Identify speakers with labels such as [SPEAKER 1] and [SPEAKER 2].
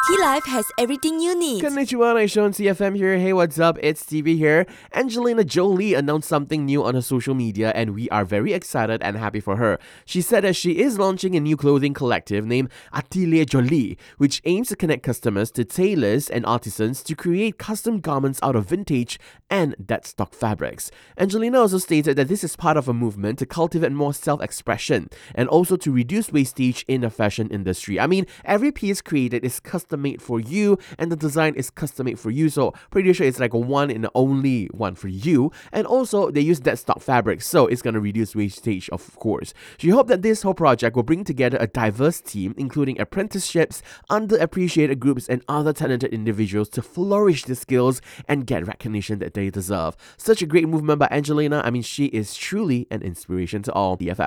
[SPEAKER 1] T-Life has everything you need.
[SPEAKER 2] Konnichiwa, Naishon CFM here. Hey, what's up? It's TV here. Angelina Jolie announced something new on her social media, and we are very excited and happy for her. She said that she is launching a new clothing collective named Atelier Jolie, which aims to connect customers to tailors and artisans to create custom garments out of vintage and dead stock fabrics. Angelina also stated that this is part of a movement to cultivate more self-expression and also to reduce wastage in the fashion industry. I mean, every piece created is custom made for you, and the design is custom made for you, so pretty sure it's like a one and only one for you. And also they use dead stock fabric, so it's gonna reduce wastage, of course. She hoped that this whole project will bring together a diverse team, including apprenticeships, underappreciated groups, and other talented individuals to flourish their skills and get recognition that they deserve. Such a great movement by Angelina. I mean, she is truly an inspiration to all. BFF.